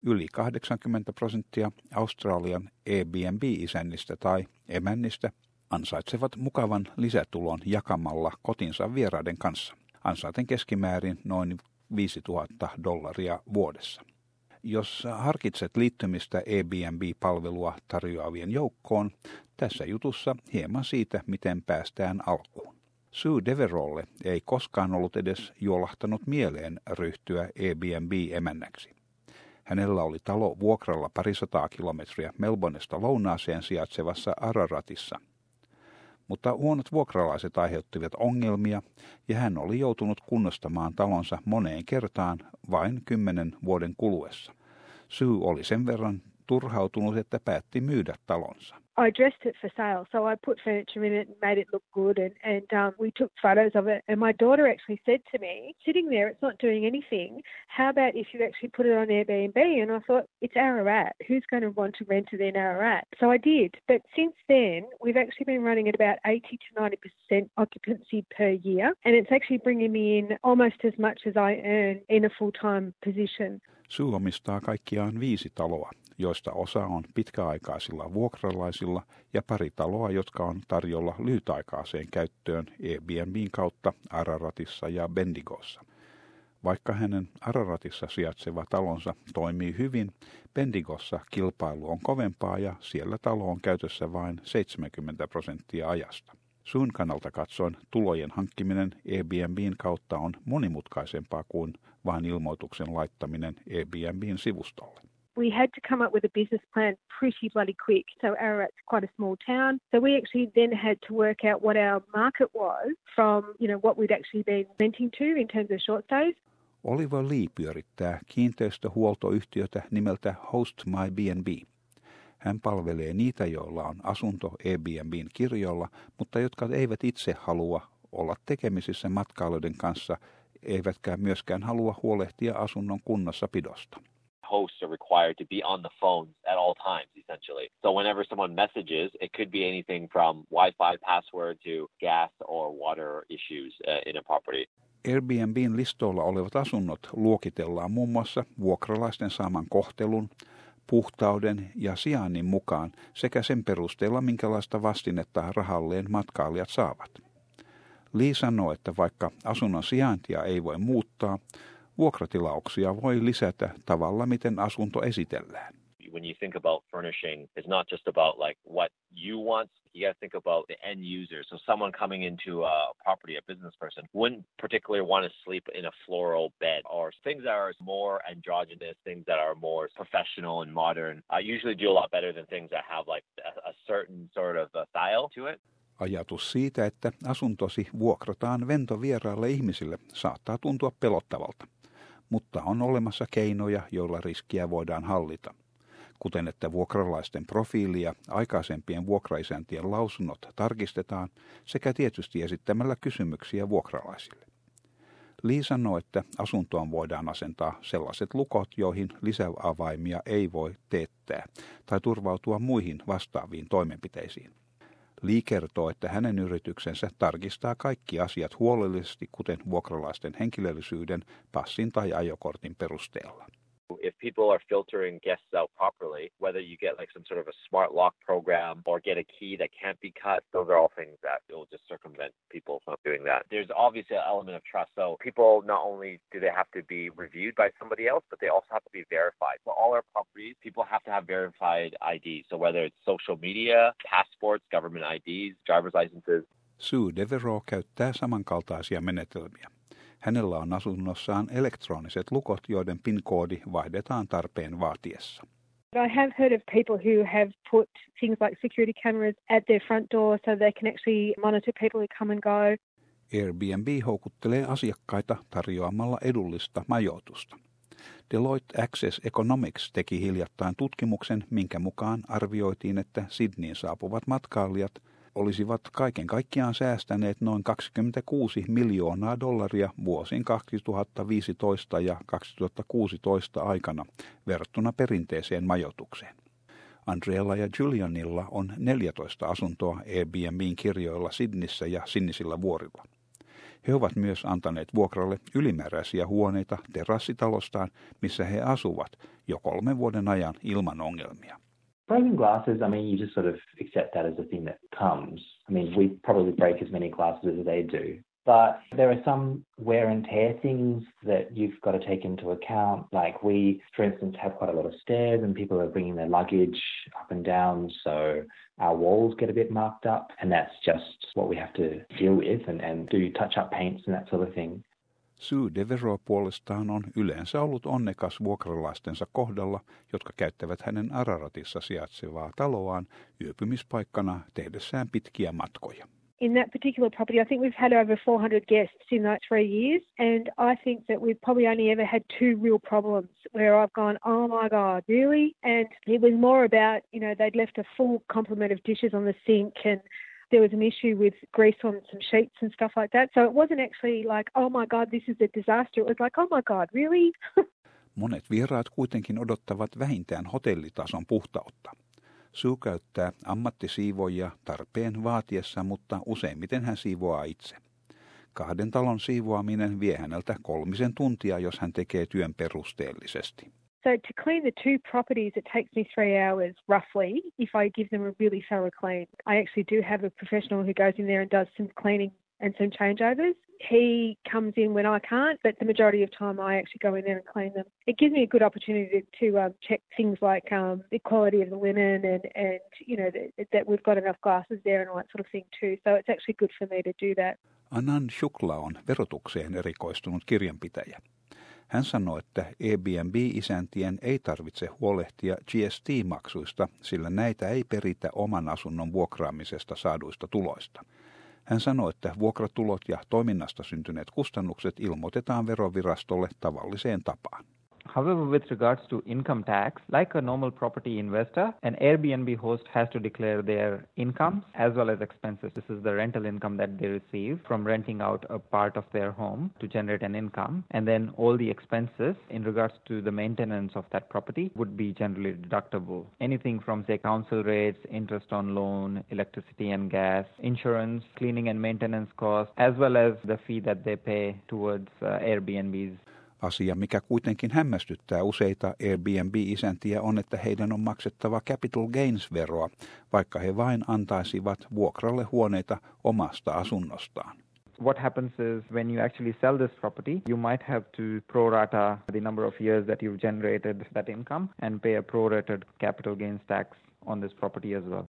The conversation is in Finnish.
Yli 80% Australian Airbnb-isännistä tai emännistä ansaitsevat mukavan lisätulon jakamalla kotinsa vieraiden kanssa, ansaiten keskimäärin noin $5,000 vuodessa. Jos harkitset liittymistä Airbnb-palvelua tarjoavien joukkoon, tässä jutussa hieman siitä, miten päästään alkuun. Sue Devereaulle ei koskaan ollut edes juolahtanut mieleen ryhtyä Airbnb-emännäksi. Hänellä oli talo vuokralla parisataa kilometriä Melbournesta lounaaseen sijaitsevassa Araratissa. Mutta huonot vuokralaiset aiheuttivat ongelmia ja hän oli joutunut kunnostamaan talonsa moneen kertaan vain 10 vuoden kuluessa. Sue oli sen verran turhautunut, että päätti myydä talonsa. I dressed it for sale, so I put furniture in it and made it look good, and we took photos of it. And my daughter actually said to me, sitting there, it's not doing anything. How about if you actually put it on Airbnb? And I thought, it's Ararat. Who's going to want to rent it in Ararat? So I did. But since then, we've actually been running at about 80 to 90% occupancy per year, and it's actually bringing me in almost as much as I earn in a full-time position. Sue omistaa kaikkiaan 5 taloa, joista osa on pitkäaikaisilla vuokralaisilla ja pari taloa, jotka on tarjolla lyhytaikaiseen käyttöön Airbnbin kautta Araratissa ja Bendigossa. Vaikka hänen Araratissa sijaitseva talonsa toimii hyvin, Bendigossa kilpailu on kovempaa ja siellä talo on käytössä vain 70% ajasta. Sun kannalta katsoen tulojen hankkiminen Airbnbin kautta on monimutkaisempaa kuin vain ilmoituksen laittaminen Airbnbin sivustolle. We had to come up with a business plan pretty bloody quick. So Ararat's quite a small town. So we actually then had to work out what our market was from, what we'd actually been renting to in terms of short stays. Oliver Lee pyörittää kiinteistöhuoltoyhtiötä nimeltä Host My B&B. Hän palvelee niitä, joilla on asunto Airbnbin kirjoilla, mutta jotka eivät itse halua olla tekemisissä matkailijoiden kanssa, eivätkä myöskään halua huolehtia asunnon kunnossapidosta. Hosts are required to be on the phones at all times, essentially. So whenever someone messages, it could be anything from Wi-Fi password to gas or water issues in a property. Airbnbin listoilla olevat asunnot luokitellaan muun muassa vuokralaisten saaman kohtelun, puhtauden ja sijainnin mukaan sekä sen perusteella, minkälaista vastinetta rahalleen matkailijat saavat. Lee sanoo, että vaikka asunnon sijaintia ei voi muuttaa, vuokratilauksia voi lisätä tavalla, miten asunto esitellään. When you think about furnishing, it's not just about like what you want. You got to think about the end user. So someone coming into a property, a business person, wouldn't particularly want to sleep in a floral bed, or things that are more androgynous, things that are more professional and modern. Usually do a lot better than things that have like a certain sort of style to it. Ajatus siitä, että asuntosi vuokrataan ventovieraille ihmisille, saattaa tuntua pelottavalta, mutta on olemassa keinoja, joilla riskiä voidaan hallita, kuten että vuokralaisten profiili ja aikaisempien vuokraisäntien lausunnot tarkistetaan sekä tietysti esittämällä kysymyksiä vuokralaisille. Lee sanoo, että asuntoon voidaan asentaa sellaiset lukot, joihin lisäavaimia ei voi teettää tai turvautua muihin vastaaviin toimenpiteisiin. Lee kertoo, että hänen yrityksensä tarkistaa kaikki asiat huolellisesti, kuten vuokralaisten henkilöllisyyden, passin tai ajokortin perusteella. If people are filtering guests out properly, whether you get like some sort of a smart lock program or get a key that can't be cut, those are all things that will just circumvent people from doing that. There's obviously an element of trust. So people, not only do they have to be reviewed by somebody else, but they also have to be verified. For all our properties, people have to have verified ID. So whether it's social media, passports, government IDs, driver's licenses. Sue Devereaux käyttää samankaltaisia menetelmiä. Hänellä on asunnossaan elektroniset lukot, joiden PIN-koodi vaihdetaan tarpeen vaatiessa. I have heard of people who have put things like security cameras at their front door so they can actually monitor people who come and go. Airbnb houkuttelee asiakkaita tarjoamalla edullista majoitusta. Deloitte Access Economics teki hiljattain tutkimuksen, minkä mukaan arvioitiin, että Sydneyin saapuvat matkailijat olisivat kaiken kaikkiaan säästäneet noin $26 miljoonaa vuosien 2015 ja 2016 aikana verrattuna perinteiseen majoitukseen. Andreella ja Julianilla on 14 asuntoa Airbnbin kirjoilla Sydneyssä ja Sinisillä vuorilla. He ovat myös antaneet vuokralle ylimääräisiä huoneita terassitalostaan, missä he asuvat jo 3 vuoden ajan ilman ongelmia. Broken glasses, I mean, you just sort of accept that as a thing that comes. I mean, we probably break as many glasses as they do. But there are some wear and tear things that you've got to take into account. Like we, for instance, have quite a lot of stairs and people are bringing their luggage up and down. So our walls get a bit marked up and that's just what we have to deal with and do touch-up paints and that sort of thing. Sue Devereaux puolestaan on yleensä ollut onnekas vuokralaistensa kohdalla, jotka käyttävät hänen Araratissa sijaitsevaa taloaan yöpymispaikkana tehdessään pitkiä matkoja. In that particular property, I think we've had over 400 guests in like 3 years. And I think that we've probably only ever had 2 real problems where I've gone, oh my God, really? And it was more about, they'd left a full complement of dishes on the sink and there was an issue with grease on some sheets and stuff like that. So it wasn't actually like, oh my God, this is a disaster. It was like, oh my God, really? Monet vieraat kuitenkin odottavat vähintään hotellitason puhtautta. Sue käyttää ammattisiivoojia tarpeen vaatiessa, mutta useimmiten hän siivoaa itse. 2 talon siivoaminen vie häneltä 3 tuntia, jos hän tekee työn perusteellisesti. So to clean the 2 properties, it takes me 3 hours roughly if I give them a really thorough clean. I actually do have a professional who goes in there and does some cleaning and some changeovers. He comes in when I can't, but the majority of time I actually go in there and clean them. It gives me a good opportunity to check things like the quality of the linen and that we've got enough glasses there and all that sort of thing too. So it's actually good for me to do that. Anand Shukla on verotukseen erikoistunut kirjanpitäjä. Hän sanoi, että Airbnb-isäntien ei tarvitse huolehtia GST-maksuista, sillä näitä ei peritä oman asunnon vuokraamisesta saaduista tuloista. Hän sanoi, että vuokratulot ja toiminnasta syntyneet kustannukset ilmoitetaan verovirastolle tavalliseen tapaan. However, with regards to income tax, like a normal property investor, an Airbnb host has to declare their incomes as well as expenses. This is the rental income that they receive from renting out a part of their home to generate an income. And then all the expenses in regards to the maintenance of that property would be generally deductible. Anything from, say, council rates, interest on loan, electricity and gas, insurance, cleaning and maintenance costs, as well as the fee that they pay towards Airbnbs. Asia, mikä kuitenkin hämmästyttää useita Airbnb-isäntiä, on, että heidän on maksettava capital gains-veroa, vaikka he vain antaisivat vuokralle huoneita omasta asunnostaan. What happens is when you actually sell this property, you might have to prorata the number of years that you've generated that income and pay a prorated capital gains tax on this property as well.